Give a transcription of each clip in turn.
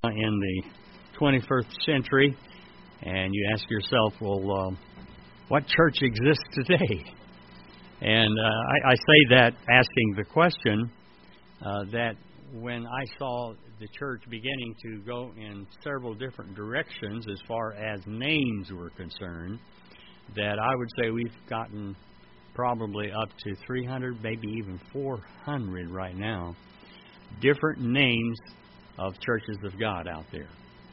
in the 21st century, and you ask yourself, well, what church exists today? And I say that asking the question that when I saw the church beginning to go in several different directions as far as names were concerned, that I would say we've gotten probably up to 300, maybe even 400 right now, different names of churches of God out there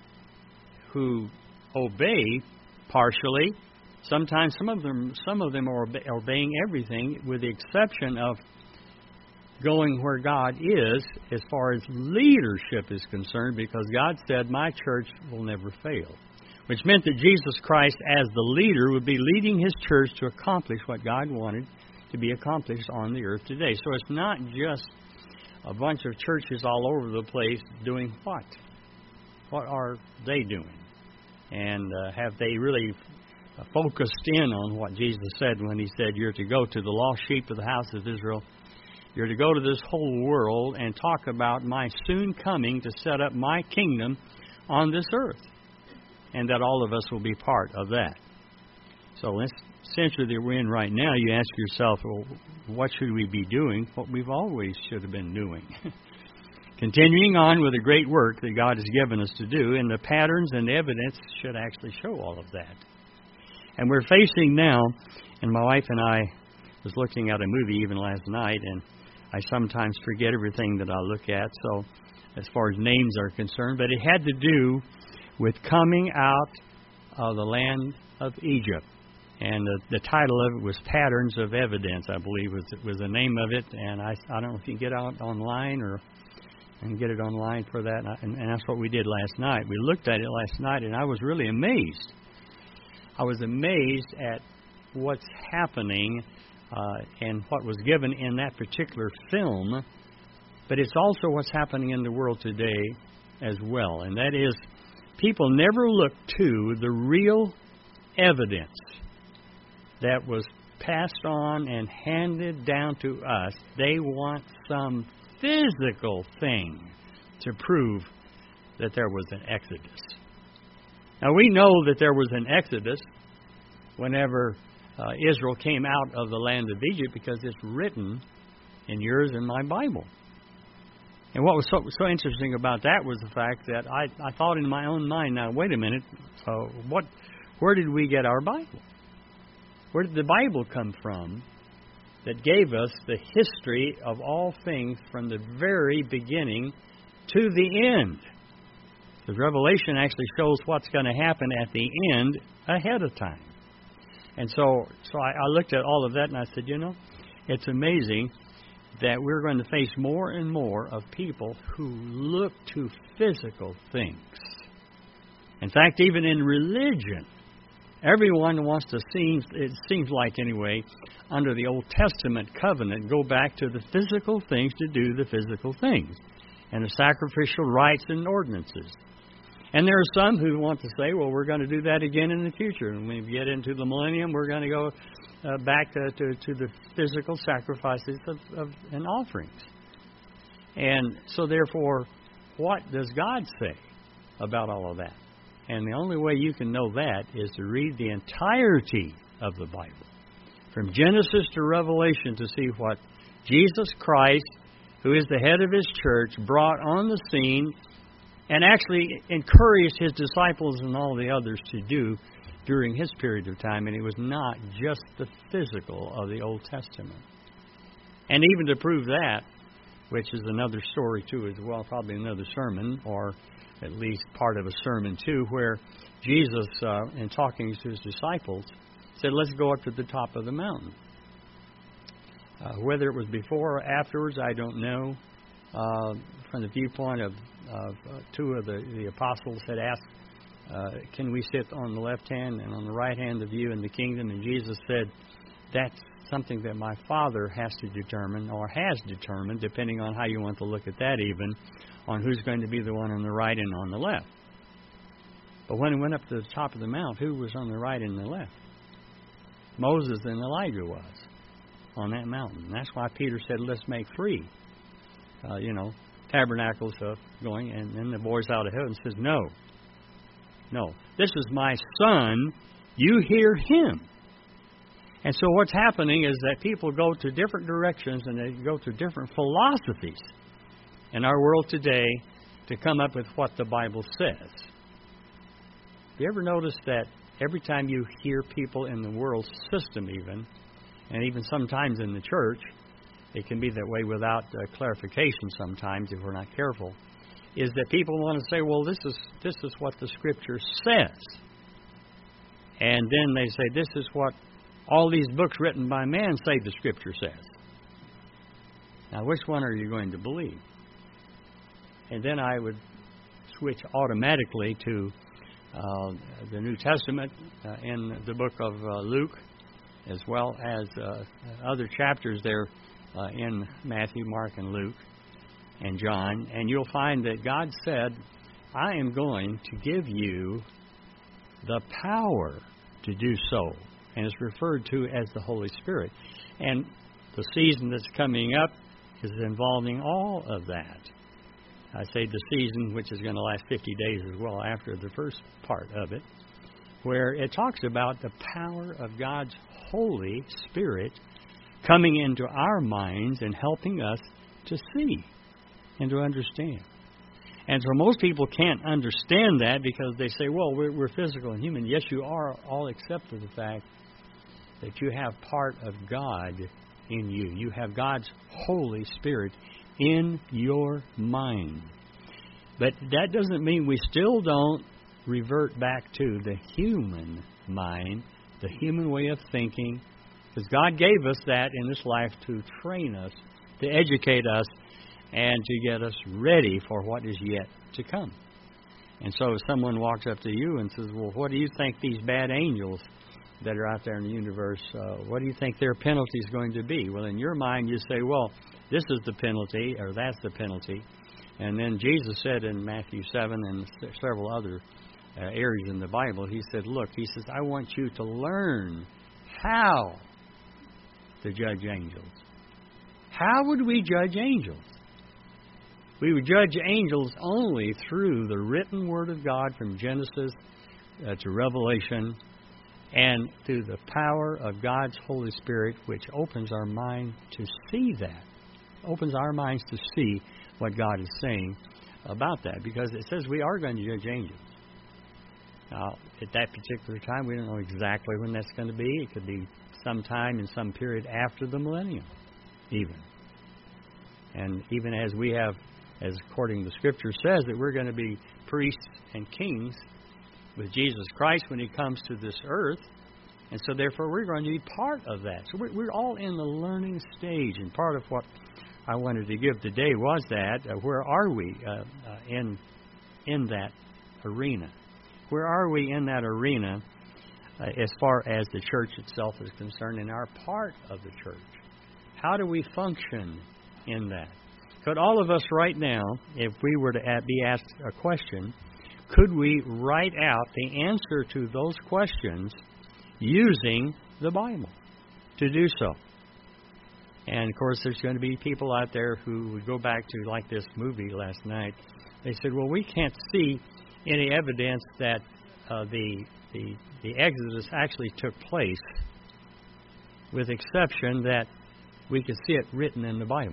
who obey partially. Sometimes some of them are obeying everything, with the exception of going where God is as far as leadership is concerned, because God said, "My church will never fail," which meant that Jesus Christ as the leader would be leading His church to accomplish what God wanted to be accomplished on the earth today. So it's not just a bunch of churches all over the place doing what? What are they doing? And have they really focused in on what Jesus said when He said, "You're to go to the lost sheep of the house of Israel. You're to go to this whole world and talk about my soon coming to set up my kingdom on this earth," and that all of us will be part of that. So this century that we're in right now, you ask yourself, well, what should we be doing? What we've always should have been doing. Continuing on with the great work that God has given us to do, and the patterns and the evidence should actually show all of that. And we're facing now, and my wife and I was looking at a movie even last night, and I sometimes forget everything that I look at, so as far as names are concerned, but it had to do with coming out of the land of Egypt. And the title of it was Patterns of Evidence, I believe was the name of it. And I don't know if you can get out online and get it online for that. And that's what we did last night. We looked at it last night, and I was really amazed. I was amazed at what's happening and what was given in that particular film. But it's also what's happening in the world today as well. And that is, people never look to the real evidence that was passed on and handed down to us. They want some physical thing to prove that there was an Exodus. Now, we know that there was an Exodus whenever Israel came out of the land of Egypt, because it's written in yours and my Bible. And what was so interesting about that was the fact that I thought in my own mind, now, wait a minute, so where did we get our Bible? Where did the Bible come from that gave us the history of all things from the very beginning to the end? Because Revelation actually shows what's going to happen at the end ahead of time. And so I looked at all of that and I said, it's amazing that we're going to face more and more of people who look to physical things. In fact, even in religion, everyone wants to it seems like anyway, under the Old Testament covenant, go back to the physical things to do the physical things, and the sacrificial rites and ordinances. And there are some who want to say, well, we're going to do that again in the future. And when we get into the millennium, we're going to go back to the physical sacrifices and offerings. And so therefore, what does God say about all of that? And the only way you can know that is to read the entirety of the Bible, from Genesis to Revelation, to see what Jesus Christ, who is the head of His church, brought on the scene and actually encouraged His disciples and all the others to do during His period of time. And it was not just the physical of the Old Testament. And even to prove that, which is another story too as well, probably another sermon, or at least part of a sermon too, where Jesus, in talking to His disciples, said, let's go up to the top of the mountain. Whether it was before or afterwards, I don't know. From the viewpoint of two of the apostles had asked, can we sit on the left hand and on the right hand of you in the kingdom? And Jesus said, that's something that my Father has to determine, or has determined, depending on how you want to look at that even, on who's going to be the one on the right and on the left. But when he went up to the top of the mount, who was on the right and the left? Moses and Elijah was on that mountain. And that's why Peter said, let's make three. tabernacles going, and then the voice out of heaven says, no, this is my Son, you hear him. And so what's happening is that people go to different directions and they go to different philosophies in our world today to come up with what the Bible says. Have you ever noticed that every time you hear people in the world system even, and even sometimes in the church, it can be that way without clarification sometimes if we're not careful, is that people want to say, well, this is what the Scripture says. And then they say, this is what all these books written by man say the Scripture says. Now, which one are you going to believe? And then I would switch automatically to the New Testament in the book of Luke, as well as other chapters there in Matthew, Mark, and Luke, and John. And you'll find that God said, I am going to give you the power to do so. And it's referred to as the Holy Spirit. And the season that's coming up is involving all of that. I say the season, which is going to last 50 days as well after the first part of it, where it talks about the power of God's Holy Spirit coming into our minds and helping us to see and to understand. And so most people can't understand that because they say, well, we're physical and human. Yes, you are, all except for the fact that you have part of God in you. You have God's Holy Spirit in your mind. But that doesn't mean we still don't revert back to the human mind, the human way of thinking, because God gave us that in this life to train us, to educate us, and to get us ready for what is yet to come. And so if someone walks up to you and says, well, what do you think these bad angels that are out there in the universe, what do you think their penalty is going to be? Well, in your mind, you say, well, this is the penalty, or that's the penalty. And then Jesus said in Matthew 7 and several other areas in the Bible, he said, look, he says, I want you to learn how to judge angels. How would we judge angels? We would judge angels only through the written Word of God from Genesis to Revelation, and through the power of God's Holy Spirit, which opens our mind to see that. Opens our minds to see what God is saying about that. Because it says we are going to judge angels. Now, at that particular time, we don't know exactly when that's going to be. It could be sometime in some period after the millennium, even. And even as we have, as according to the Scripture says, that we're going to be priests and kings with Jesus Christ when He comes to this earth. And so therefore we're going to be part of that. So we're all in the learning stage. And part of what I wanted to give today was that, where are we in that arena? Where are we in that arena as far as the church itself is concerned and our part of the church? How do we function in that? Could all of us right now, if we were to be asked a question, could we write out the answer to those questions using the Bible to do so? And, of course, there's going to be people out there who would go back to, like this movie last night. They said, well, we can't see any evidence that the Exodus actually took place, with exception that we could see it written in the Bible.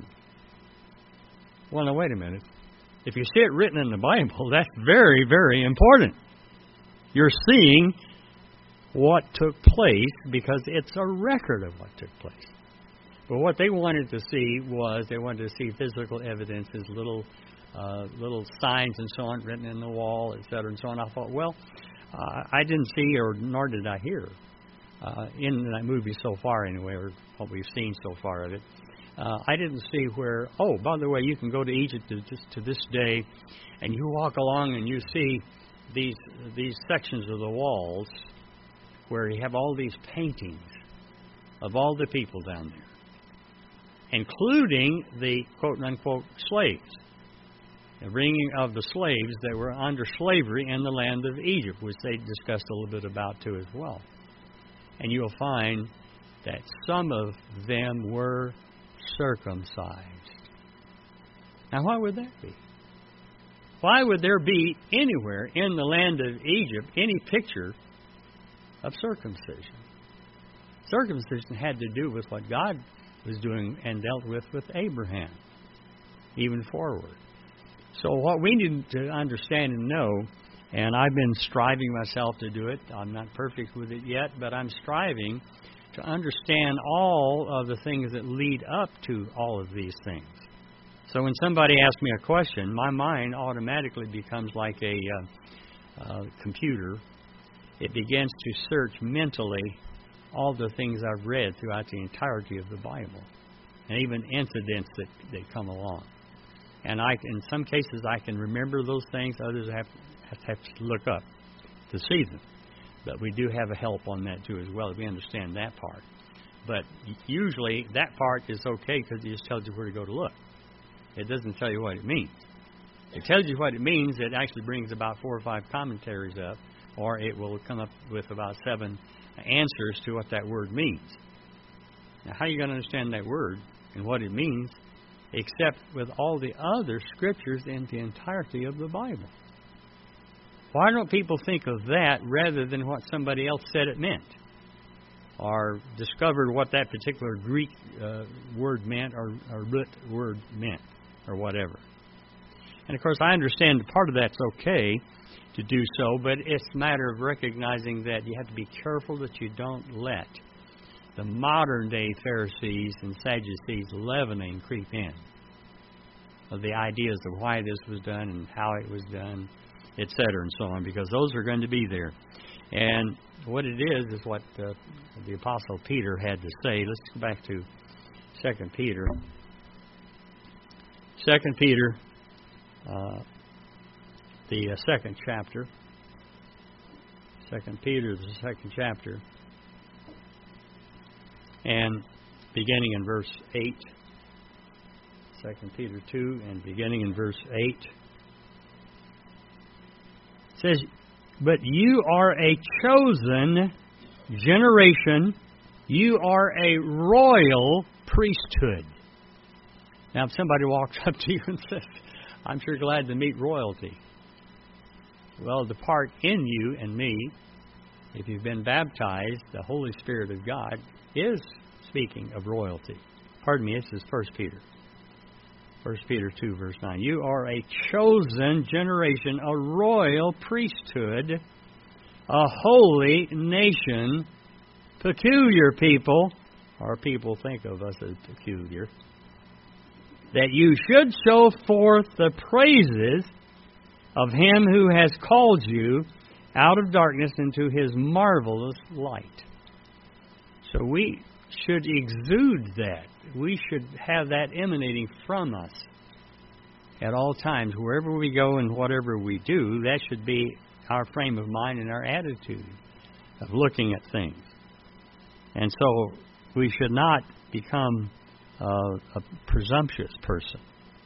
Well, now, wait a minute. If you see it written in the Bible, that's very, very important. You're seeing what took place because it's a record of what took place. But what they wanted to see was they wanted to see physical evidences, little signs and so on written in the wall, etc. and so on. I thought, well, I didn't see, or nor did I hear, in that movie so far anyway, or what we've seen so far of it, I didn't see where, oh, by the way, you can go to Egypt to this day, and you walk along and you see these sections of the walls where you have all these paintings of all the people down there, including the quote-unquote slaves, the bringing of the slaves that were under slavery in the land of Egypt, which they discussed a little bit about too as well. And you'll find that some of them were circumcised. Now, why would that be? Why would there be anywhere in the land of Egypt any picture of circumcision? Circumcision had to do with what God was doing and dealt with Abraham, even forward. So what we need to understand and know, and I've been striving myself to do it. I'm not perfect with it yet, but I'm striving to understand all of the things that lead up to all of these things. So when somebody asks me a question, my mind automatically becomes like a computer. It begins to search mentally all the things I've read throughout the entirety of the Bible, and even incidents that come along. And in some cases, I can remember those things. Others have to look up to see them. But we do have a help on that too as well. We understand that part. But usually that part is okay because it just tells you where to go to look. It doesn't tell you what it means. It tells you what it means. It actually brings about 4 or 5 commentaries up, or it will come up with about 7 answers to what that word means. Now, how are you going to understand that word and what it means except with all the other scriptures in the entirety of the Bible? Why don't people think of that rather than what somebody else said it meant, or discovered what that particular Greek word meant, or root word meant, or whatever? And of course, I understand part of that's okay to do so, but it's a matter of recognizing that you have to be careful that you don't let the modern day Pharisees and Sadducees leavening creep in of the ideas of why this was done and how it was done, etc., and so on, because those are going to be there. And what it is what the Apostle Peter had to say. Let's go back to 2 Peter. 2 Peter, the second chapter. 2 Peter, the second chapter. And beginning in verse 8. 2 Peter 2 and beginning in verse 8. It says, "But you are a chosen generation. You are a royal priesthood." Now, if somebody walks up to you and says, "I'm sure glad to meet royalty." Well, the part in you and me, if you've been baptized, the Holy Spirit of God is speaking of royalty. Pardon me, this is 1 Peter. 1 Peter 2, verse 9. "You are a chosen generation, a royal priesthood, a holy nation, peculiar people," or people think of us as peculiar, "that you should show forth the praises of Him who has called you out of darkness into His marvelous light." So we should exude that. We should have that emanating from us at all times. Wherever we go and whatever we do, that should be our frame of mind and our attitude of looking at things. And so we should not become a presumptuous person.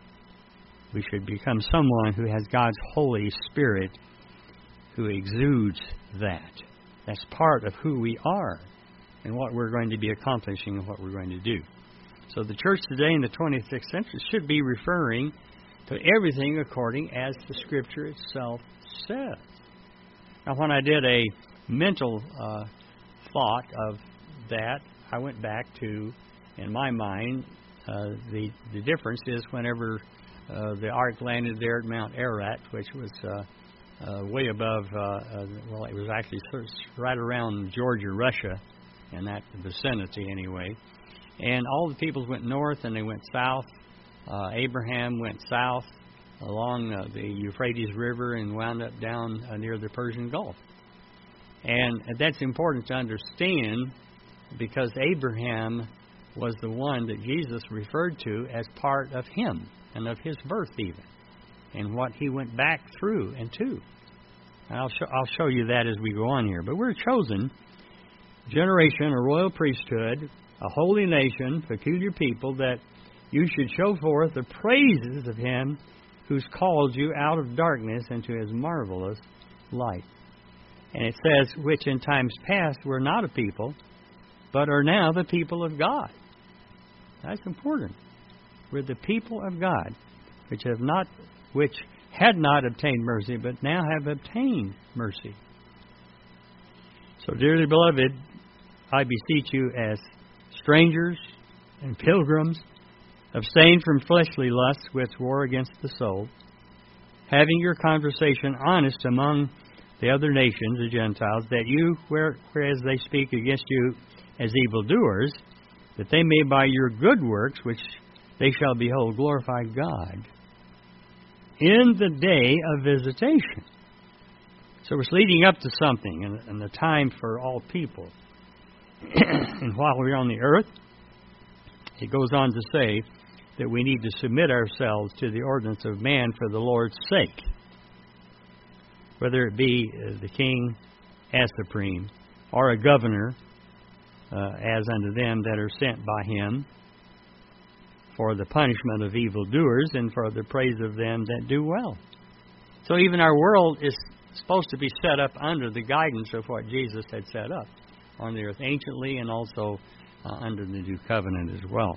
We should become someone who has God's Holy Spirit who exudes that. That's part of who we are and what we're going to be accomplishing and what we're going to do. So the church today in the 26th century should be referring to everything according as the Scripture itself says. Now, when I did a mental thought of that, I went back to, in my mind, the difference is whenever the ark landed there at Mount Ararat, which was way above, well, it was actually right around Georgia, Russia, in that vicinity anyway. And all the peoples went north and they went south. Abraham went south along the Euphrates River and wound up down near the Persian Gulf. And that's important to understand because Abraham was the one that Jesus referred to as part of him and of his birth even, and what he went back through and to. And I'll show you that as we go on here. But we're a chosen generation, a royal priesthood, a holy nation, peculiar people, that you should show forth the praises of Him who's called you out of darkness into His marvelous light. And it says, which in times past were not a people, but are now the people of God. That's important. We're the people of God. which had not obtained mercy, but now have obtained mercy. So, dearly beloved, I beseech you as strangers and pilgrims, abstain from fleshly lusts which war against the soul, having your conversation honest among the other nations, the Gentiles, that you, whereas they speak against you as evildoers, that they may by your good works, which they shall behold, glorify God in the day of visitation. So it's leading up to something, and the time for all people. And while we're on the earth, it goes on to say that we need to submit ourselves to the ordinance of man for the Lord's sake, whether it be the king as supreme, or a governor as unto them that are sent by him, for the punishment of evildoers and for the praise of them that do well. So even our world is supposed to be set up under the guidance of what Jesus had set up on the earth anciently, and also under the new covenant as well.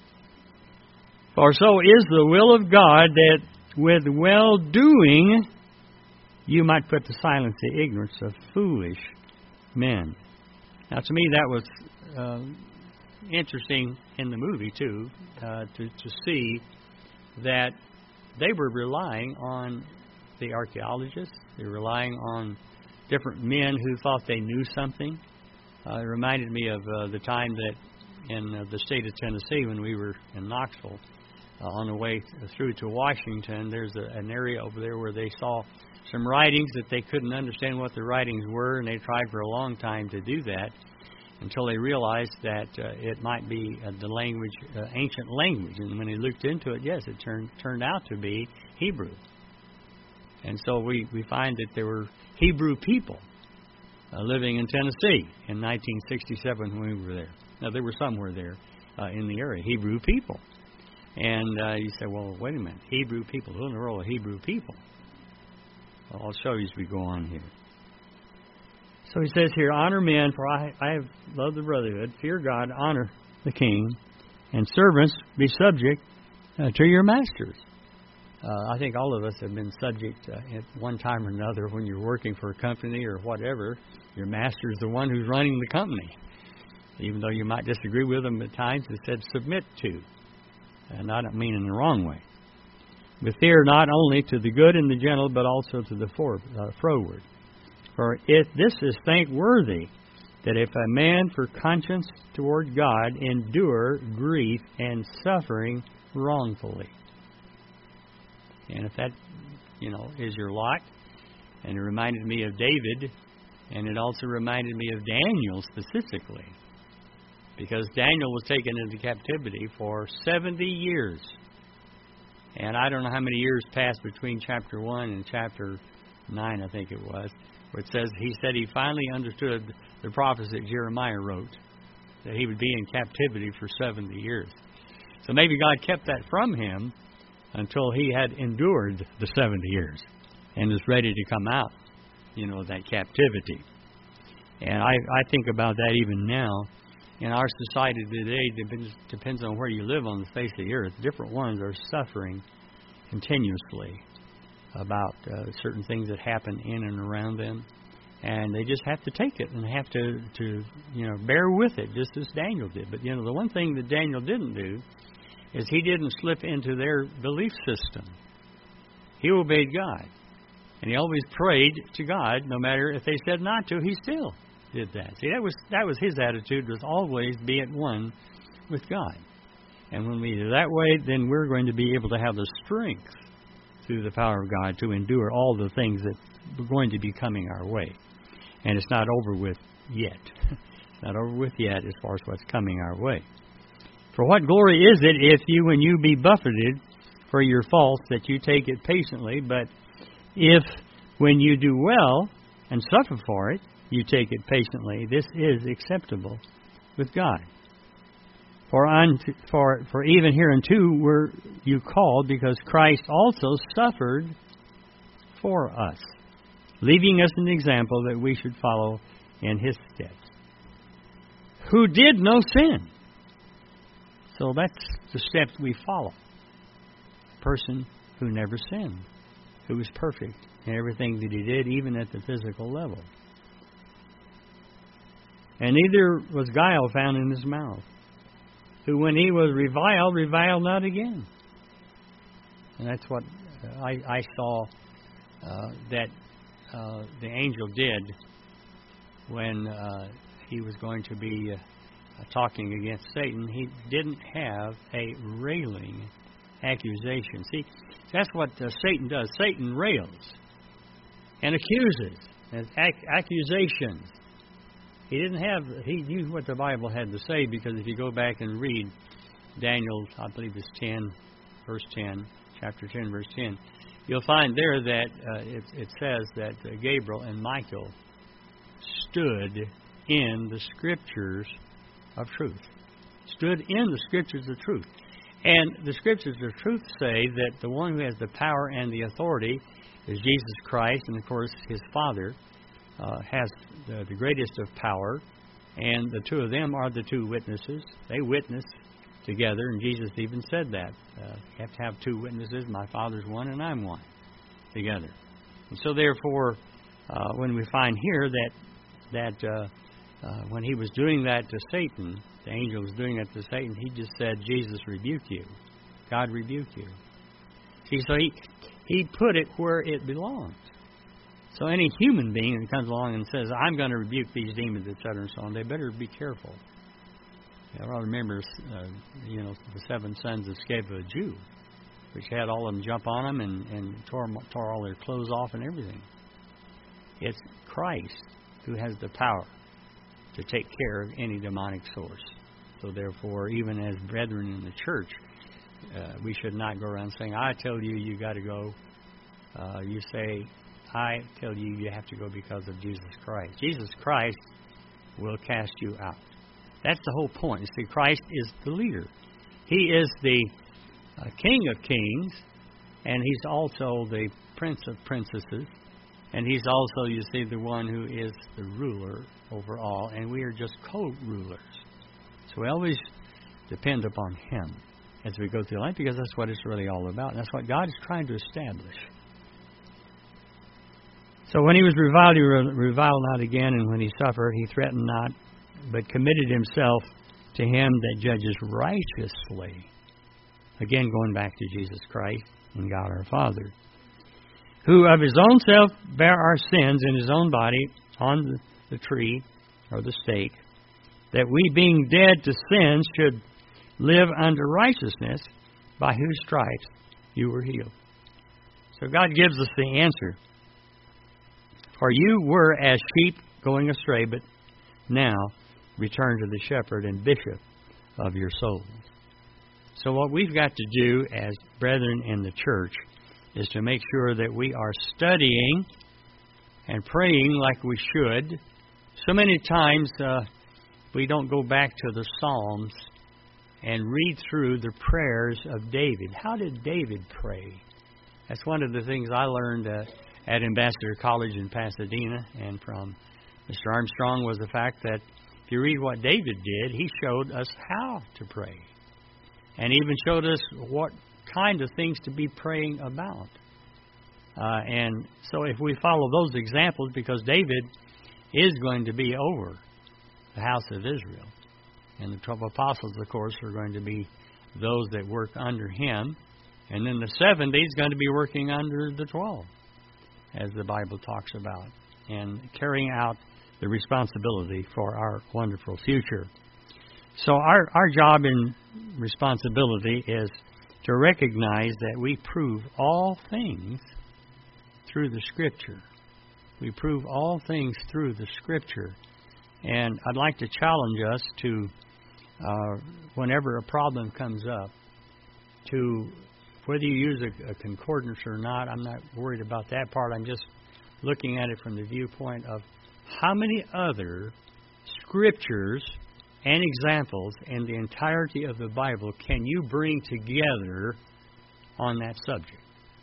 For so is the will of God, that with well-doing you might put to silence the ignorance of foolish men. Now, to me, that was interesting in the movie, too, to see that they were relying on the archaeologists. They were relying on different men who thought they knew something. It reminded me of the time that in the state of Tennessee, when we were in Knoxville, on the way through to Washington, there's an area over there where they saw some writings that they couldn't understand what the writings were, and they tried for a long time to do that until they realized that it might be the language, ancient language. And when they looked into it, yes, it turned out to be Hebrew. And so we find that there were Hebrew people living in Tennessee in 1967 when we were there. Now, there were somewhere there in the area, Hebrew people. And you say, well, wait a minute, Hebrew people, who in the world are Hebrew people? Well, I'll show you as we go on here. So he says here, honor men, for I have loved the brotherhood. Fear God, honor the king, and servants, be subject to your masters. I think all of us have been subject at one time or another when you're working for a company or whatever. Your master is the one who's running the company. Even though you might disagree with them at times, it said submit to. And I don't mean in the wrong way. With fear not only to the good and the gentle, but also to the froward. For this is thankworthy, that if a man for conscience toward God endure grief and suffering wrongfully. And if that, is your lot, and it reminded me of David, and it also reminded me of Daniel specifically, because Daniel was taken into captivity for 70 years. And I don't know how many years passed between chapter 1 and chapter 9, I think it was, where it says he said he finally understood the prophecy that Jeremiah wrote, that he would be in captivity for 70 years. So maybe God kept that from him until he had endured the 70 years and was ready to come out, of that captivity. And I think about that even now. In our society today, depends on where you live on the face of the earth. Different ones are suffering continuously about certain things that happen in and around them. And they just have to take it and have to bear with it, just as Daniel did. But, the one thing that Daniel didn't do is he didn't slip into their belief system. He obeyed God. And he always prayed to God, no matter if they said not to, he still did that. See, that was his attitude, was always be at one with God. And when we do that way, then we're going to be able to have the strength through the power of God to endure all the things that are going to be coming our way. And it's not over with yet. It's not over with yet as far as what's coming our way. For what glory is it if you, when you be buffeted for your faults, that you take it patiently? But if, when you do well and suffer for it, you take it patiently, this is acceptable with God. For even hereunto were you called, because Christ also suffered for us, leaving us an example that we should follow in his steps, who did no sin. So that's the steps we follow. A person who never sinned, who was perfect in everything that he did, even at the physical level. And neither was guile found in his mouth, who when he was reviled not again. And that's what I saw that the angel did when he was going to be talking against Satan. He didn't have a railing accusation. See, that's what Satan does. Satan rails and accuses and accusations. He knew what the Bible had to say, because if you go back and read Daniel, I believe it's 10, verse 10, chapter 10, verse 10, you'll find there that it says that Gabriel and Michael stood in the Scriptures of truth. Stood in the Scriptures of truth. And the Scriptures of truth say that the one who has the power and the authority is Jesus Christ, and of course His Father has the greatest of power, and the two of them are the two witnesses. They witness together, and Jesus even said that. You have to have two witnesses. My Father's one, and I'm one, together. And so therefore, when we find here that when he was doing that to Satan, the angel was doing that to Satan, he just said, Jesus rebuke you. God rebuke you. See, so he put it where it belongs. So any human being that comes along and says, I'm going to rebuke these demons, etc., and so on, they better be careful. I remember, the 7 sons of Sceva, a Jew, which had all of them jump on them and tore all their clothes off and everything. It's Christ who has the power to take care of any demonic source. So therefore, even as brethren in the church, we should not go around saying, I tell you, you got to go. You say, I tell you, you have to go because of Jesus Christ. Jesus Christ will cast you out. That's the whole point. You see, Christ is the leader. He is the King of kings, and He's also the Prince of princesses, and He's also, you see, the one who is the ruler over all, and we are just co-rulers. So we always depend upon Him as we go through life, because that's what it's really all about. And that's what God is trying to establish. So when he was reviled, he reviled not again, and when he suffered, he threatened not, but committed himself to Him that judges righteously. Again, going back to Jesus Christ and God our Father, who of His own self bare our sins in His own body on the tree, or the stake, that we, being dead to sins, should live unto righteousness, by whose stripes you were healed. So God gives us the answer. For you were as sheep going astray, but now return to the shepherd and bishop of your souls. So what we've got to do as brethren in the church is to make sure that we are studying and praying like we should. So many times we don't go back to the Psalms and read through the prayers of David. How did David pray? That's one of the things I learned at Ambassador College in Pasadena, and from Mr. Armstrong, was the fact that if you read what David did, he showed us how to pray, and even showed us what kind of things to be praying about. And so if we follow those examples, because David is going to be over the house of Israel, and the 12 apostles, of course, are going to be those that work under him, and then the 70 is going to be working under the 12, as the Bible talks about, and carrying out the responsibility for our wonderful future. So our job and responsibility is to recognize that we prove all things through the Scripture. We prove all things through the Scripture. And I'd like to challenge us to, whenever a problem comes up, to, whether you use a concordance or not, I'm not worried about that part. I'm just looking at it from the viewpoint of how many other scriptures and examples in the entirety of the Bible can you bring together on that subject.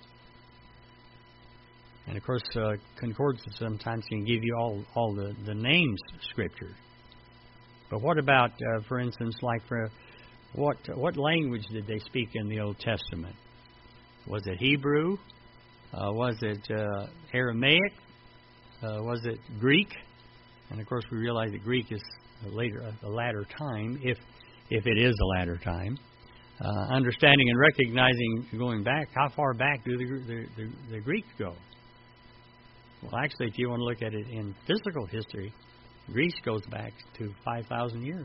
And of course, concordance sometimes can give you all the names of Scripture. But what about, for instance, like for what language did they speak in the Old Testament? Was it Hebrew? Was it Aramaic? Was it Greek? And of course, we realize that Greek is a latter time, if it is a latter time. Understanding and recognizing, going back, how far back do the Greeks go? Well, actually, if you want to look at it in physical history, Greece goes back to 5,000 years.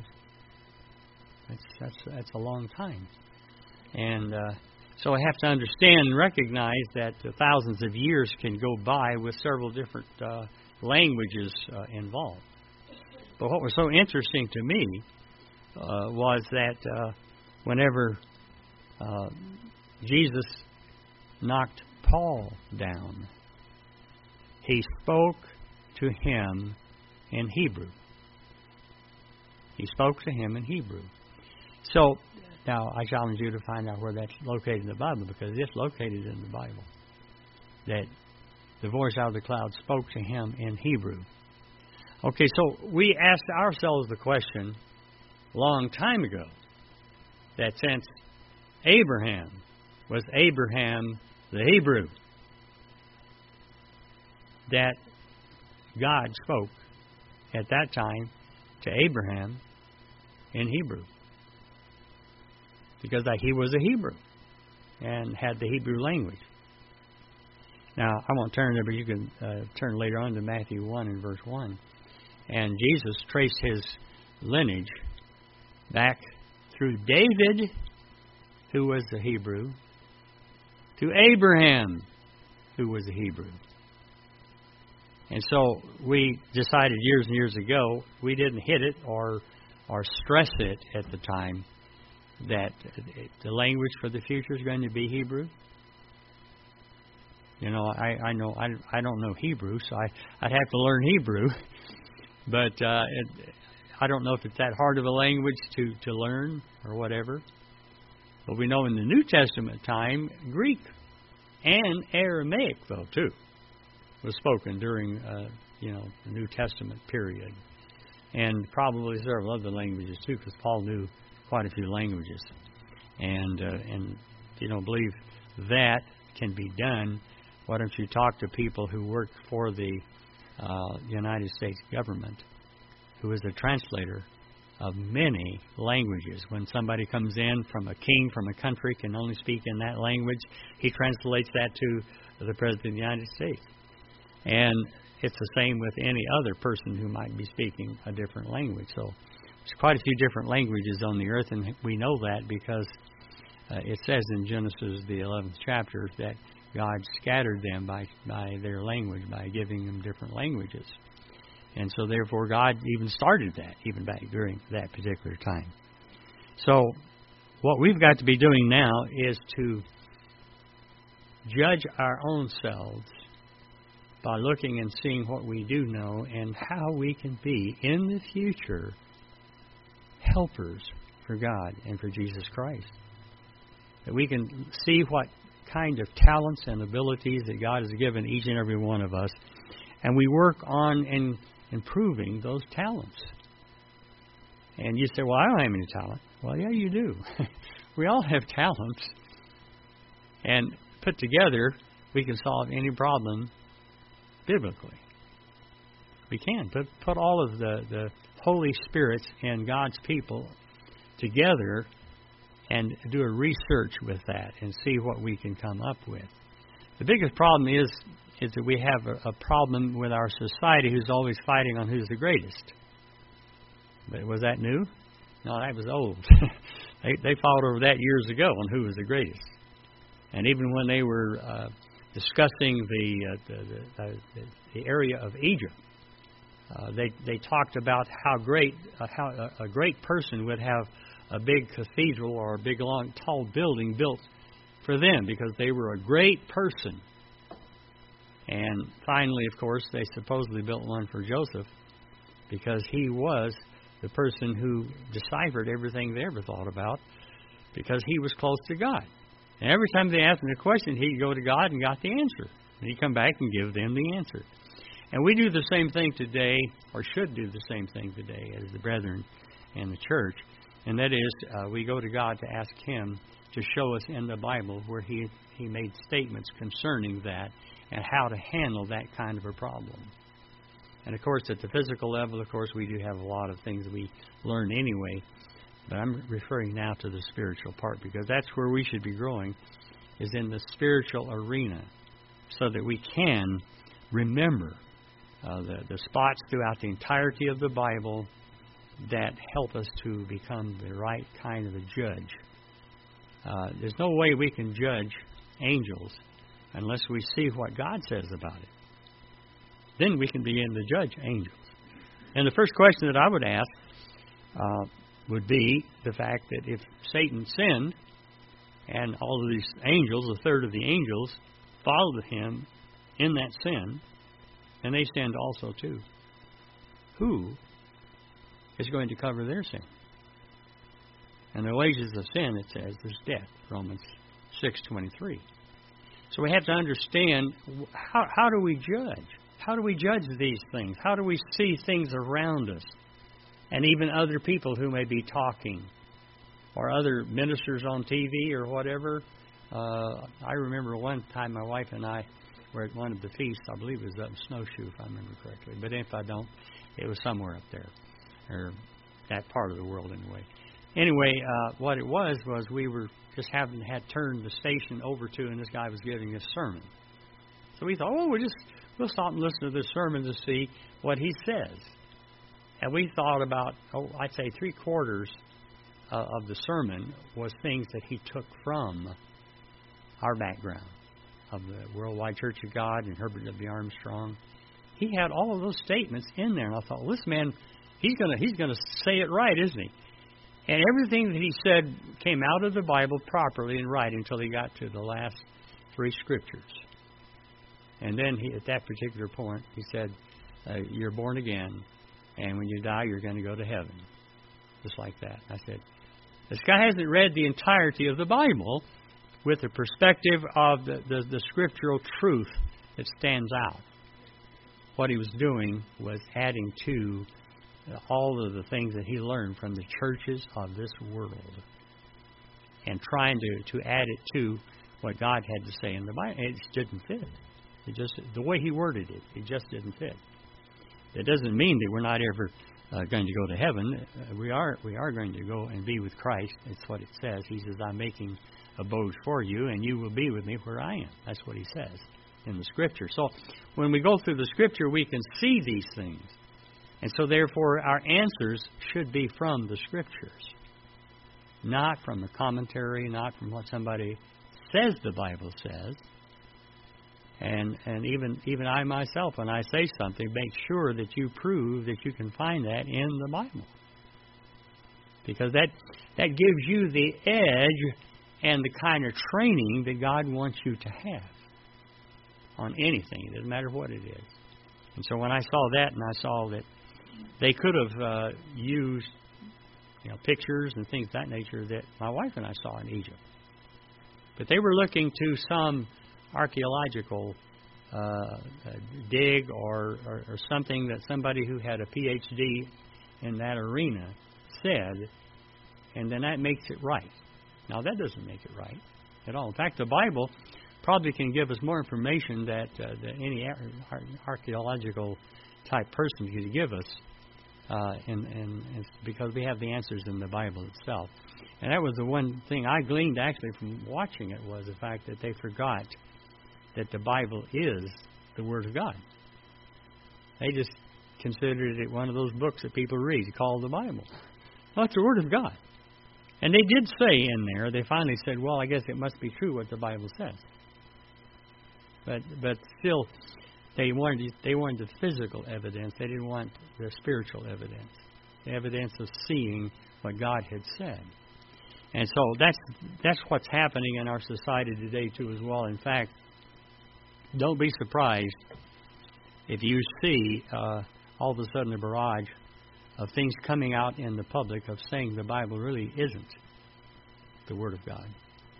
That's a long time. And so I have to understand and recognize that thousands of years can go by with several different languages involved. But what was so interesting to me was that whenever Jesus knocked Paul down, he spoke to him in Hebrew. He spoke to him in Hebrew. So, now I challenge you to find out where that's located in the Bible, because it's located in the Bible. That the voice out of the cloud spoke to him in Hebrew. Okay, so we asked ourselves the question a long time ago, that since Abraham was Abraham the Hebrew, that God spoke at that time to Abraham in Hebrew, because he was a Hebrew and had the Hebrew language. Now, I won't turn there, but you can turn later on to Matthew 1 and verse 1. And Jesus traced his lineage back through David, who was a Hebrew, to Abraham, who was a Hebrew. And so we decided years and years ago, we didn't hit it or stress it at the time, that the language for the future is going to be Hebrew. You know, I don't know Hebrew, so I'd have to learn Hebrew. But I don't know if it's that hard of a language to learn or whatever. But we know in the New Testament time, Greek and Aramaic, though, too, was spoken during, the New Testament period. And probably several other languages, too, because Paul knew quite a few languages. And if you don't believe that can be done, why don't you talk to people who work for the United States government, who is a translator of many languages. When somebody comes in from a king from a country can only speak in that language, he translates that to the President of the United States. And it's the same with any other person who might be speaking a different language. So there's quite a few different languages on the earth, and we know that because it says in Genesis, the 11th chapter, that God scattered them by their language, by giving them different languages. And so therefore God even started that, even back during that particular time. So what we've got to be doing now is to judge our own selves by looking and seeing what we do know and how we can be, in the future, helpers for God and for Jesus Christ. That we can see what kind of talents and abilities that God has given each and every one of us, and we work on improving those talents. And you say, well, I don't have any talent. Well, yeah, you do. We all have talents. And put together, we can solve any problem biblically. We can. Put all of the Holy Spirits and God's people together and do a research with that and see what we can come up with. The biggest problem is that we have a problem with our society who's always fighting on who's the greatest. But was that new? No, that was old. They fought over that years ago on who was the greatest. And even when they were discussing the area of Egypt, they talked about how a great person would have a big cathedral or a big, long, tall building built for them because they were a great person. And finally, of course, they supposedly built one for Joseph because he was the person who deciphered everything they ever thought about because he was close to God. And every time they asked him a question, he'd go to God and got the answer. And he'd come back and give them the answer. And we do the same thing today, or should do the same thing today as the brethren in the church. And that is, we go to God to ask Him to show us in the Bible where He he made statements concerning that and how to handle that kind of a problem. And, of course, at the physical level, of course, we do have a lot of things we learn anyway. But I'm referring now to the spiritual part, because that's where we should be growing, is in the spiritual arena, so that we can remember the spots throughout the entirety of the Bible that help us to become the right kind of a judge. There's no way we can judge angels unless we see what God says about it. Then we can begin to judge angels. And the first question that I would ask would be the fact that if Satan sinned and all of these angels, a third of the angels, followed him in that sin, and they sinned also too, who is going to cover their sin? And the wages of sin, it says, is death, Romans 6:23. So we have to understand, how do we judge? How do we judge these things? How do we see things around us? And even other people who may be talking, or other ministers on TV or whatever. I remember one time my wife and I were at one of the feasts. I believe it was up in Snowshoe, if I remember correctly. But if I don't, it was somewhere up there, or that part of the world anyway. Anyway, what it was we were just had turned the station over to, and this guy was giving this sermon. So we thought, we'll stop and listen to this sermon to see what he says. And we thought about, I'd say 3/4 of the sermon was things that he took from our background of the Worldwide Church of God and Herbert W. Armstrong. He had all of those statements in there, and I thought, well, this man, he's gonna say it right, isn't he? And everything that he said came out of the Bible properly and right until he got to the last 3 scriptures. And then at that particular point, he said, you're born again, and when you die, you're going to go to heaven. Just like that. I said, this guy hasn't read the entirety of the Bible with the perspective of the scriptural truth that stands out. What he was doing was adding to all of the things that he learned from the churches of this world and trying to add it to what God had to say in the Bible. It just didn't fit. The way he worded it just didn't fit. It doesn't mean that we're not ever going to go to heaven. We are going to go and be with Christ. It's what it says. He says, I'm making abodes for you, and you will be with me where I am. That's what he says in the Scripture. So when we go through the Scripture, we can see these things. And so therefore, our answers should be from the Scriptures, not from a commentary, not from what somebody says the Bible says. And even I myself, when I say something, make sure that you prove that you can find that in the Bible. Because that gives you the edge and the kind of training that God wants you to have on anything. It doesn't matter what it is. And so when I saw that, and I saw that they could have used pictures and things of that nature that my wife and I saw in Egypt. But they were looking to some archaeological dig or something that somebody who had a PhD in that arena said, and then that makes it right. Now, that doesn't make it right at all. In fact, the Bible probably can give us more information that any archaeological type person could give us, and because we have the answers in the Bible itself. And that was the one thing I gleaned actually from watching it, was the fact that they forgot that the Bible is the Word of God. They just considered it one of those books that people read called the Bible. Well, it's the Word of God. And they did say in there, they finally said, well, I guess it must be true what the Bible says. But still, they wanted the physical evidence. They didn't want the spiritual evidence, the evidence of seeing what God had said. And so that's what's happening in our society today too as well. In fact, don't be surprised if you see all of a sudden a barrage of things coming out in the public of saying the Bible really isn't the Word of God.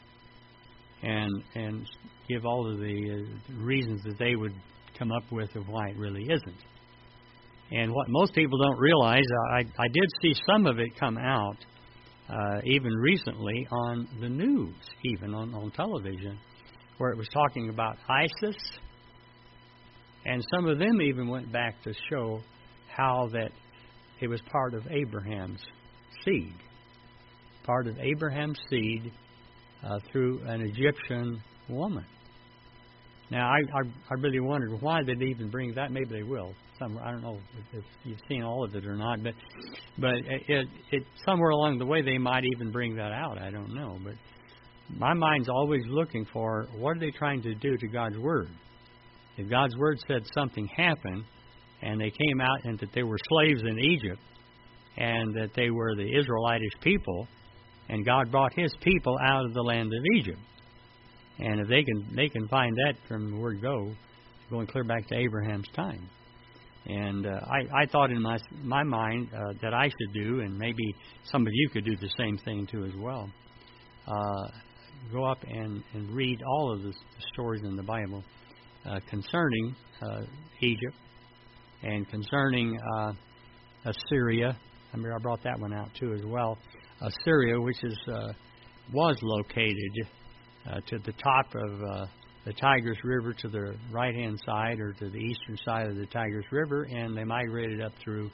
And give all of the reasons that they would come up with of why it really isn't. And what most people don't realize, I did see some of it come out even recently on the news, even on television, where it was talking about Isis. And some of them even went back to show how that it was part of Abraham's seed. Part of Abraham's seed through an Egyptian woman. Now, I really wondered why they'd even bring that. Maybe they will. I don't know if you've seen all of it or not, but it somewhere along the way they might even bring that out. I don't know. But my mind's always looking for what are they trying to do to God's Word. If God's Word said something happened, and they came out and that they were slaves in Egypt, and that they were the Israelitish people, and God brought His people out of the land of Egypt. And if they can find that from the word go, going clear back to Abraham's time. And I thought in my mind that I should do, and maybe some of you could do the same thing too as well. Go up and read all of the stories in the Bible concerning Egypt and concerning Assyria. I mean, I brought that one out too as well. Assyria, which was located to the top of the Tigris River to the right-hand side or to the eastern side of the Tigris River, and they migrated up through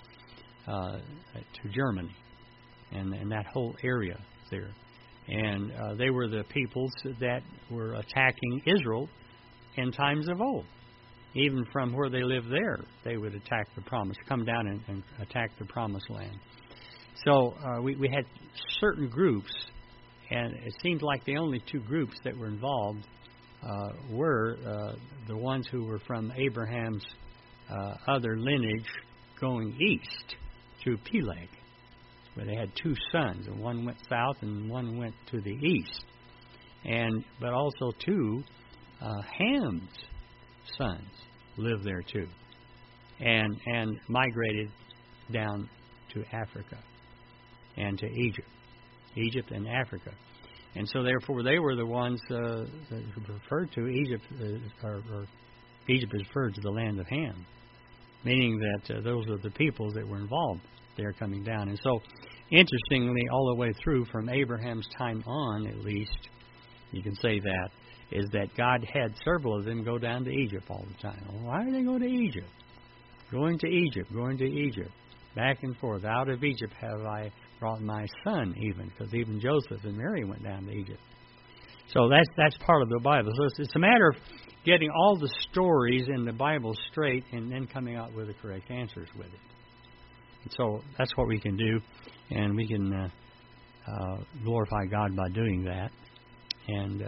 to Germany and that whole area there. And they were the peoples that were attacking Israel in times of old. Even from where they lived there, they would attack the promise, come down and attack the promised land. So we had certain groups, and it seemed like the only two groups that were involved were the ones who were from Abraham's other lineage going east through Peleg, where they had two sons, and one went south and one went to the east. But also two Ham's sons lived there too, and migrated down to Africa and to Egypt and Africa. And so therefore they were the ones that referred to Egypt, or Egypt is referred to the land of Ham, meaning that those are the peoples that were involved there coming down. And so interestingly, all the way through from Abraham's time on, at least, you can say that, is that God had several of them go down to Egypt all the time. Well, why do they go to Egypt? Going to Egypt, back and forth. Out of Egypt have I brought my son, even, because even Joseph and Mary went down to Egypt. So that's part of the Bible. So it's a matter of getting all the stories in the Bible straight and then coming out with the correct answers with it. And so that's what we can do, and we can glorify God by doing that. And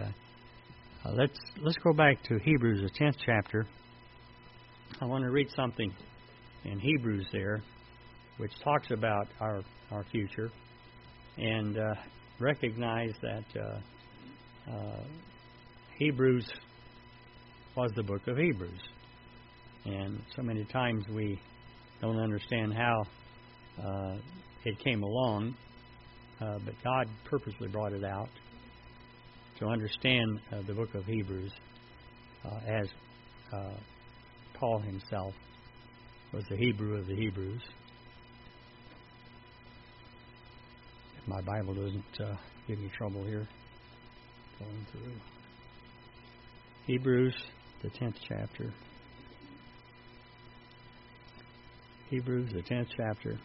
let's go back to Hebrews, the 10th chapter. I want to read something in Hebrews there, which talks about our future, and recognize that Hebrews was the book of Hebrews. And so many times we don't understand how it came along, but God purposely brought it out to understand the book of Hebrews as Paul himself was the Hebrew of the Hebrews. If my Bible doesn't give me trouble here, going through Hebrews, the 10th chapter. Hebrews, the 10th chapter.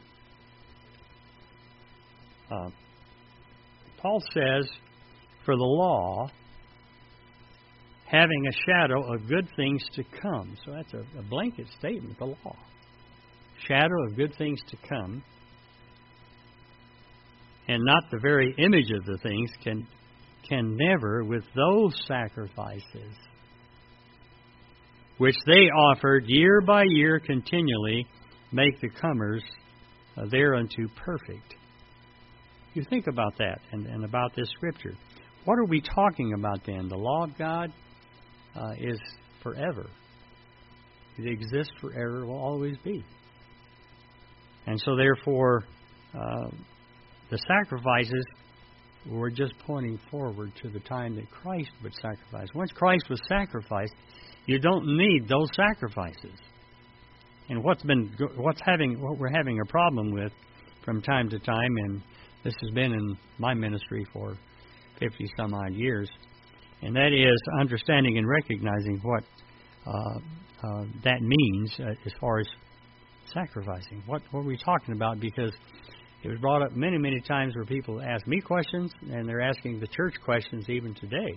Paul says, "For the law, having a shadow of good things to come." So that's a blanket statement, the law. Shadow of good things to come, and not the very image of the things, can never, with those sacrifices which they offered year by year continually, make the comers thereunto perfect. You think about that and about this scripture. What are we talking about then? The law of God is forever. It exists forever, will always be. And so therefore, the sacrifices were just pointing forward to the time that Christ would sacrifice. Once Christ was sacrificed, you don't need those sacrifices. And what we're having a problem with from time to time, and this has been in my ministry for 50 some odd years, And that is understanding and recognizing what that means as far as sacrificing. What are we talking about? Because it was brought up many, many times where people ask me questions, and they're asking the church questions even today.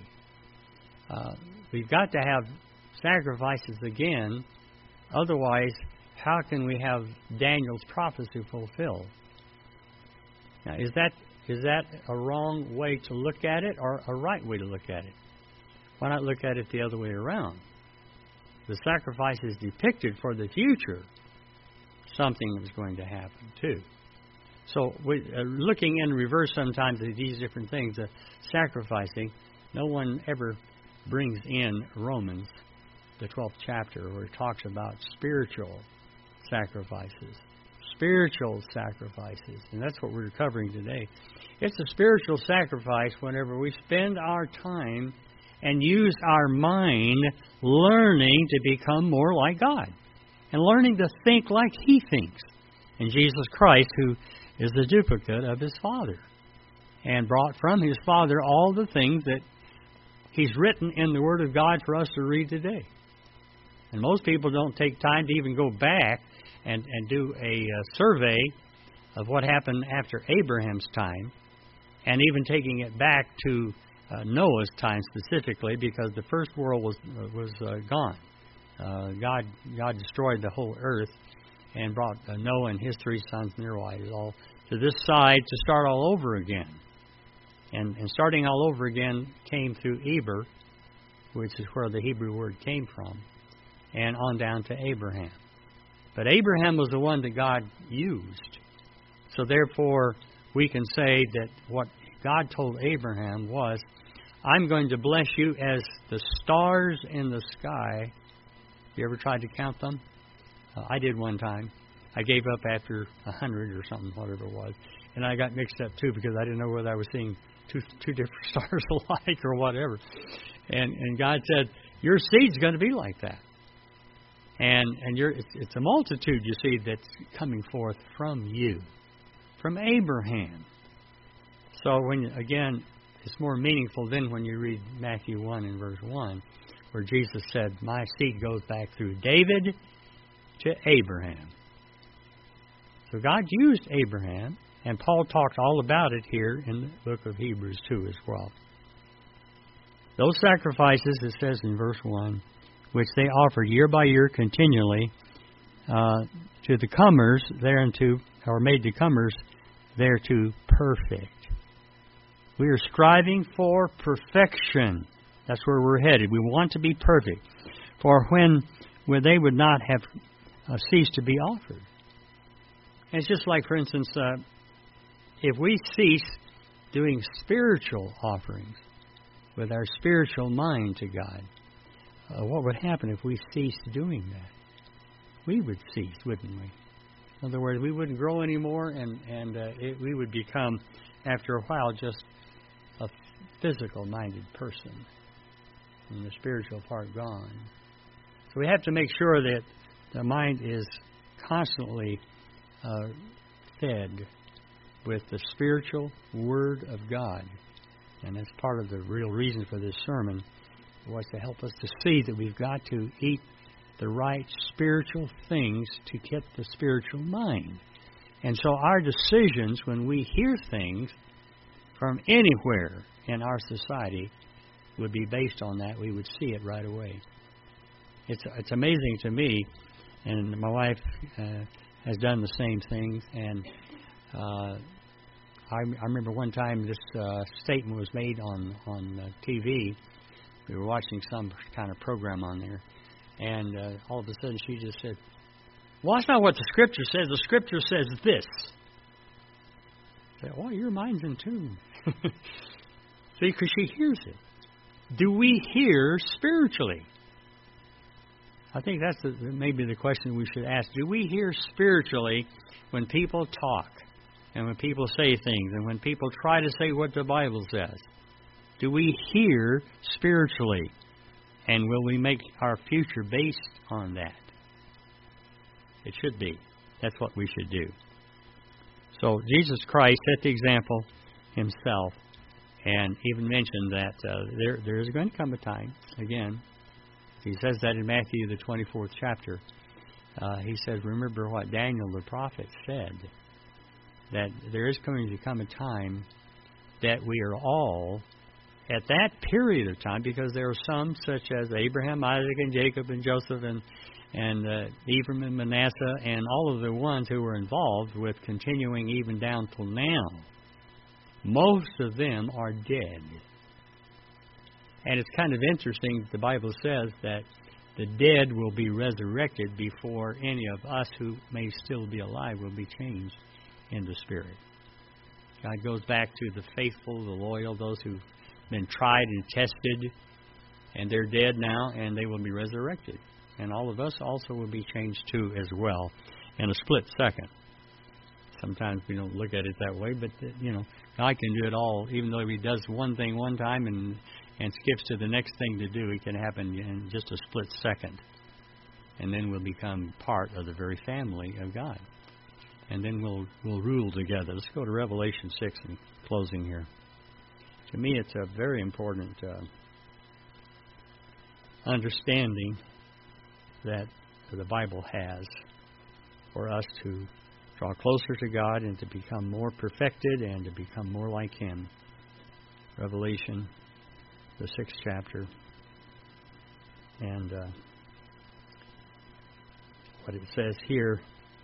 We've got to have sacrifices again. Otherwise, how can we have Daniel's prophecy fulfilled? Now, is that a wrong way to look at it or a right way to look at it? Why not look at it the other way around? The sacrifice is depicted for the future. Something is going to happen too. So, looking in reverse sometimes at these different things, sacrificing, no one ever brings in Romans, the 12th chapter, where it talks about spiritual sacrifices. Spiritual sacrifices. And that's what we're covering today. It's a spiritual sacrifice whenever we spend our time and use our mind learning to become more like God and learning to think like He thinks. And Jesus Christ, who is the duplicate of His Father and brought from His Father all the things that He's written in the Word of God for us to read today. And most people don't take time to even go back and do a survey of what happened after Abraham's time, and even taking it back to Noah's time specifically, because the first world was gone. God destroyed the whole earth and brought Noah and his 3 sons and their wives all to this side to start all over again. And starting all over again came through Eber, which is where the Hebrew word came from, and on down to Abraham. But Abraham was the one that God used. So therefore, we can say that what God told Abraham was, I'm going to bless you as the stars in the sky. You ever tried to count them? I did one time. I gave up after 100 or something, whatever it was. And I got mixed up, too, because I didn't know whether I was seeing two different stars alike or whatever. And God said, your seed's going to be like that. And it's a multitude, you see, that's coming forth from you, from Abraham. So, again, it's more meaningful than when you read Matthew 1 and verse 1, where Jesus said, my seed goes back through David to Abraham. So God used Abraham, and Paul talked all about it here in the book of Hebrews 2 as well. Those sacrifices, it says in verse 1, which they offered year by year continually to the comers thereunto, or made the comers thereto perfect. We are striving for perfection. That's where we're headed. We want to be perfect. For when they would not have ceased to be offered. And it's just like, for instance, if we cease doing spiritual offerings with our spiritual mind to God, what would happen if we ceased doing that? We would cease, wouldn't we? In other words, we wouldn't grow anymore, and we would become, after a while, just a physical-minded person, and the spiritual part gone. So we have to make sure that the mind is constantly fed with the spiritual Word of God. And that's part of the real reason for this sermon, was to help us to see that we've got to eat the right spiritual things to get the spiritual mind. And so our decisions, when we hear things from anywhere in our society, would be based on that. We would see it right away. It's amazing to me, and my wife has done the same things. And I remember one time this statement was made on TV. We were watching some kind of program on there, and all of a sudden she just said, well, that's not what the Scripture says. The Scripture says this. I said, well, your mind's in tune. See, because she hears it. Do we hear spiritually? I think that's maybe the question we should ask. Do we hear spiritually when people talk, and when people say things, and when people try to say what the Bible says? Do we hear spiritually? And will we make our future based on that? It should be. That's what we should do. So Jesus Christ set the example Himself, And even mentioned that there is going to come a time, again, he says that in Matthew, the 24th chapter. He says, remember what Daniel the prophet said, that there is going to come a time that we are all, at that period of time, because there are some such as Abraham, Isaac, and Jacob, and Joseph, and Ephraim and Manasseh, and all of the ones who were involved with continuing even down till now, most of them are dead. And it's kind of interesting that the Bible says that the dead will be resurrected before any of us who may still be alive will be changed in the Spirit. God goes back to the faithful, the loyal, those who've been tried and tested, and they're dead now, and they will be resurrected. And all of us also will be changed too as well in a split second. Sometimes we don't look at it that way, but, God can do it all. Even though He does one thing one time and skips to the next thing to do, it can happen in just a split second. And then we'll become part of the very family of God. And then we'll rule together. Let's go to Revelation 6 in closing here. To me, it's a very important understanding that the Bible has for us to draw closer to God and to become more perfected and to become more like Him. Revelation, the 6th chapter. And what it says here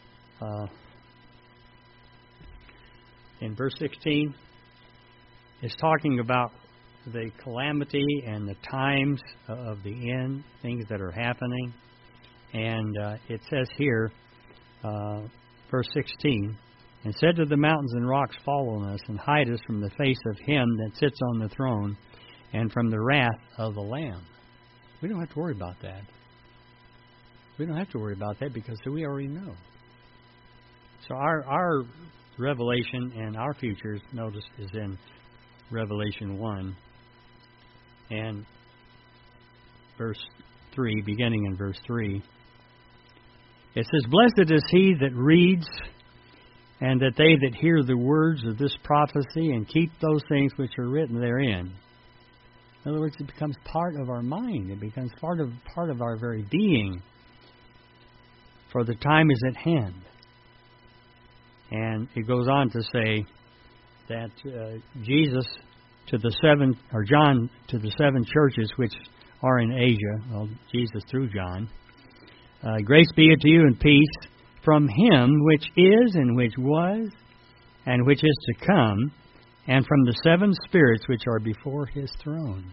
in verse 16 is talking about the calamity and the times of the end, things that are happening. And it says here, verse 16, and said to the mountains and rocks, fall on us, and hide us from the face of Him that sits on the throne, and from the wrath of the Lamb. We don't have to worry about that. We don't have to worry about that because we already know. So our revelation and our futures, notice, is in Revelation 1 and verse 3, beginning in verse 3. It says, blessed is he that reads, and that they that hear the words of this prophecy and keep those things which are written therein. In other words, it becomes part of our mind. It becomes part of our very being. For the time is at hand. And it goes on to say that Jesus to the seven, or John to the 7 churches which are in Asia, well, Jesus through John, grace be unto you and peace from Him which is and which was and which is to come, and from the 7 spirits which are before His throne,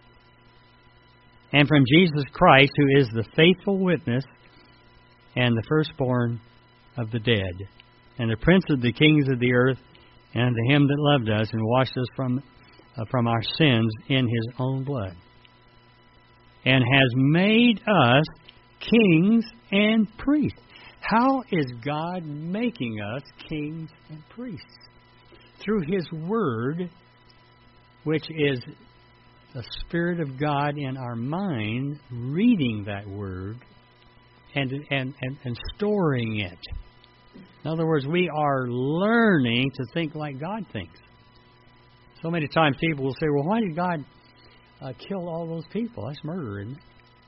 and from Jesus Christ, who is the faithful witness and the firstborn of the dead, and the prince of the kings of the earth, and to Him that loved us and washed us from our sins in His own blood, and has made us kings and priests. How is God making us kings and priests? Through His Word, which is the Spirit of God in our mind, reading that Word and storing it. In other words, we are learning to think like God thinks. So many times people will say, well, why did God kill all those people? That's murder, isn't it?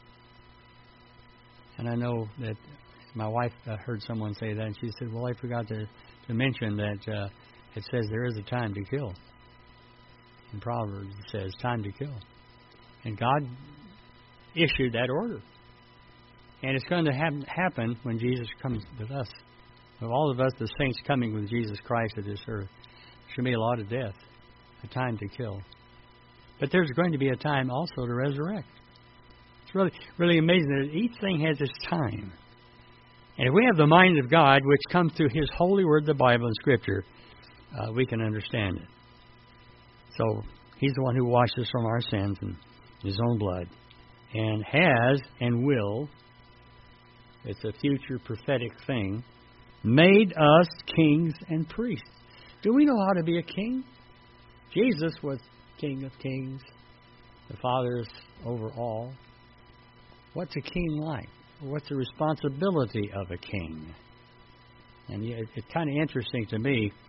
And I know that my wife heard someone say that, and she said, well, I forgot to mention that it says there is a time to kill. In Proverbs it says time to kill. And God issued that order. And it's going to happen when Jesus comes with us. With all of us, the saints coming with Jesus Christ to this earth, there should be a lot of death, a time to kill. But there's going to be a time also to resurrect. It's really, really amazing that each thing has its time. And if we have the mind of God, which comes through His holy word, the Bible and Scripture, we can understand it. So He's the one who washed us from our sins in His own blood, and has and will, it's a future prophetic thing, made us kings and priests. Do we know how to be a king? Jesus was King of kings. The Father is over all. What's a king like? What's the responsibility of a king? And it's kind of interesting to me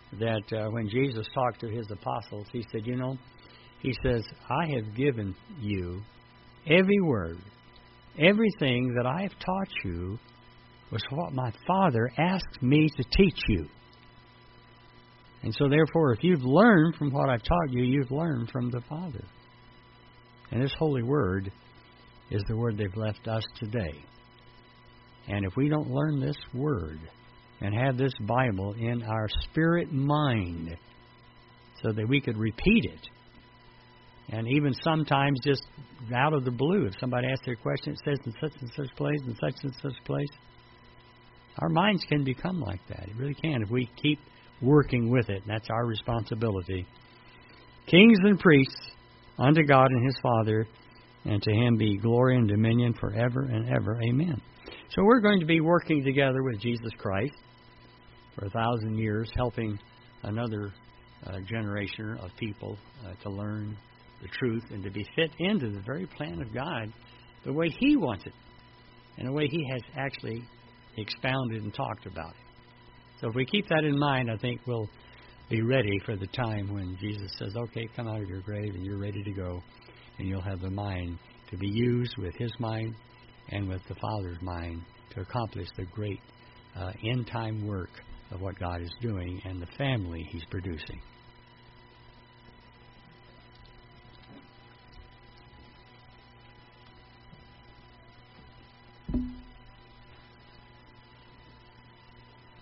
that when Jesus talked to his apostles, he said, he says, I have given you every word, everything that I have taught you was what my Father asked me to teach you. And so therefore, if you've learned from what I've taught you, you've learned from the Father. And this holy word is the word they've left us today. And if we don't learn this word and have this Bible in our spirit mind so that we could repeat it, and even sometimes just out of the blue, if somebody asks their question, it says in such and such place, in such and such place, our minds can become like that. It really can if we keep working with it. And that's our responsibility. Kings and priests unto God and His Father, and to Him be glory and dominion forever and ever. Amen. So we're going to be working together with Jesus Christ for 1,000 years, helping another generation of people to learn the truth and to be fit into the very plan of God the way He wants it and the way He has actually expounded and talked about it. So if we keep that in mind, I think we'll be ready for the time when Jesus says, okay, come out of your grave and you're ready to go, and you'll have the mind to be used with His mind and with the Father's mind to accomplish the great end-time work of what God is doing and the family He's producing.